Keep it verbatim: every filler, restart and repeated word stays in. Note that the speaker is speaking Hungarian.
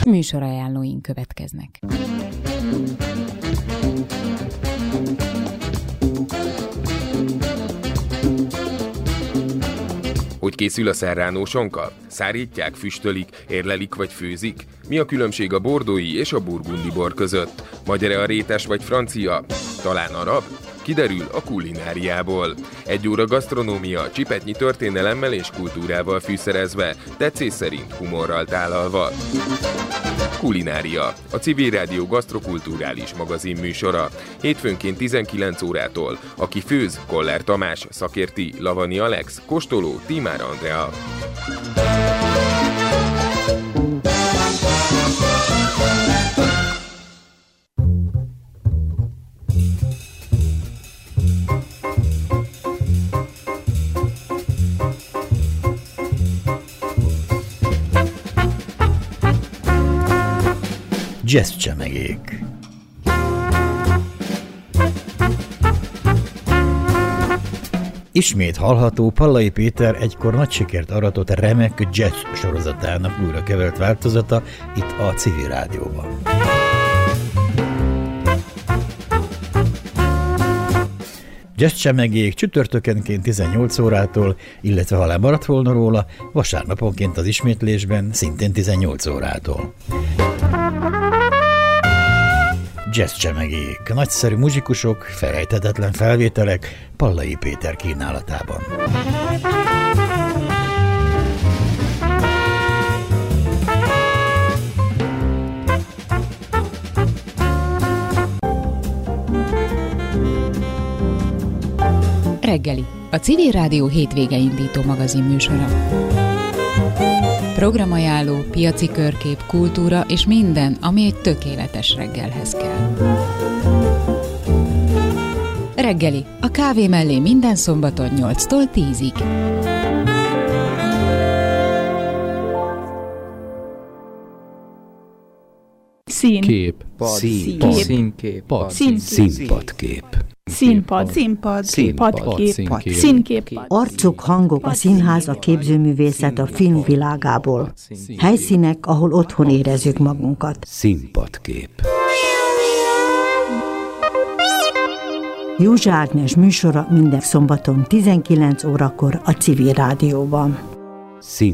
műsorajánlóink következnek. Hogy készül a serrano sonka? Szárítják, füstölik, érlelik vagy főzik? Mi a különbség a bordói és a burgundi bor között? Magyar-e a rétes vagy francia? Talán arab? Kiderül a kulináriából. Egy óra gasztronómia, csipetnyi történelemmel és kultúrával fűszerezve, tetszés szerint humorral tálalva. Kulinária, a Civil Rádió gasztrokulturális magazin műsora. Hétfőnként tizenkilenc órától. Aki főz, Koller Tamás, szakérti, Lavani Alex, kóstoló, Tímár Andrea. Jazz csemegék. Ismét hallható Pallai Péter egykor nagy sikert aratott remek jazz sorozatának újra kevert változata itt a Civil Rádióban. Jazz csemegék csütörtökenként tizennyolc órától, illetve ha lemaradt volna róla, vasárnaponként az ismétlésben szintén tizennyolc órától. Jazz csemegék, nagyszerű muzsikusok, felejthetetlen felvételek Pallai Péter kínálatában. Reggeli, a Civil Rádió hétvége indító magazin műsora. Programajánló, piaci körkép, kultúra és minden, ami egy tökéletes reggelhez kell. Reggeli, a kávé mellé minden szombaton nyolctól tízig. Szín. Kép. Szín. Színkép. Színpadkép. Színpad. Színpad. Színpadkép. Színkép. Arcok, hangok, a színház, a képzőművészet a film világából. Helyszínek, ahol otthon érezzük magunkat. Színpadkép. Józsa Ágnes műsora minden szombaton tizenkilenc órakor a Civil Rádióban. Szín